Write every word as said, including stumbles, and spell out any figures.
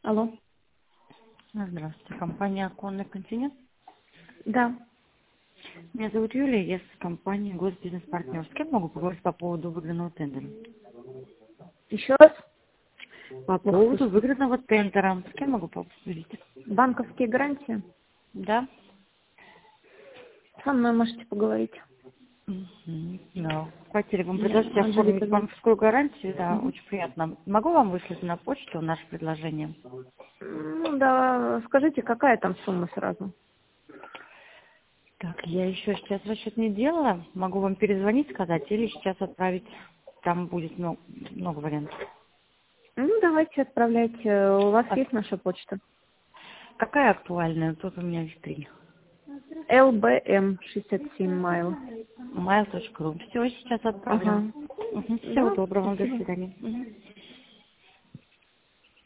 Алло. Здравствуйте, компания «Оконный континент». Да. Меня зовут Юлия, я с компании «Госбизнес-партнер». С кем могу поговорить по поводу выигранного тендера? Еще раз. По Плохо поводу слышно. выигранного тендера. С кем могу поговорить? Банковские гарантии. Да? Со мной можете поговорить. Угу. Да. Хотели вам Меня предложить Анжелика оформить зовут. банковскую гарантию. Да, Мгм. очень приятно. Могу вам выслать на почту наше предложение? Ну да, скажите, какая там сумма сразу? Так, я еще сейчас расчет не делала. Могу вам перезвонить, сказать, или сейчас отправить. Там будет много, много вариантов. Ну, давайте отправляйте. У вас А есть наша почта? какая актуальная? Тут у меня есть три. эл бэ эм шестьдесят семь майл. mail точка ру. Все, сейчас отправлю. Ага. Угу. Всего Да, доброго. До спасибо. свидания. Мгм.